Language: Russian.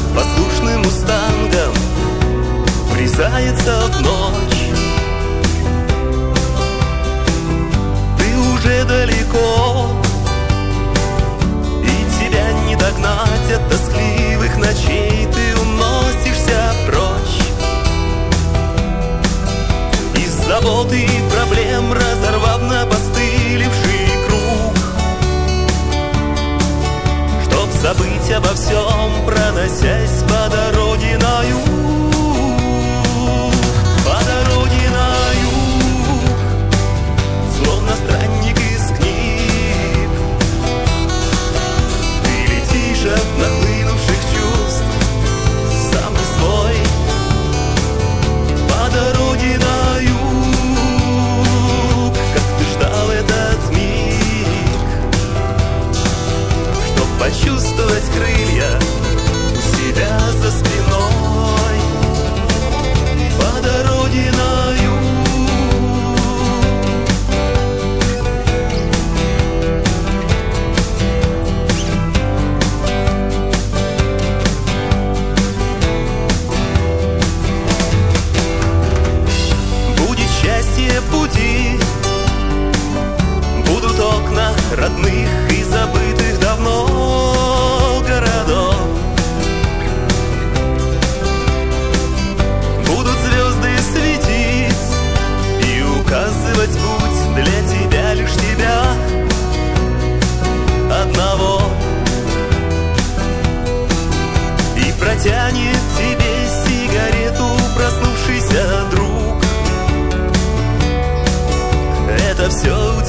послушным мустангом врезается в ночь. Ты уже далеко, и тебя не догнать от тоскливых ночей. Ты уносишься прочь. Из забот и проблем разорвав на постыливший круг, чтоб забыть обо всем, проносясь по дороге на юг. По дороге на юг, словно странник из книг, ты летишь от нахлынувших чувств, сам не свой. По дороге на юг, как ты ждал этот миг, чтоб почувствовать крылья у себя за спиной. По дороге на юг. Будет счастье пути, будут окна родных и забытых давно городов. Будут звезды светить и указывать путь для тебя, лишь тебя одного. И протянет тебе сигарету проснувшийся друг. Это все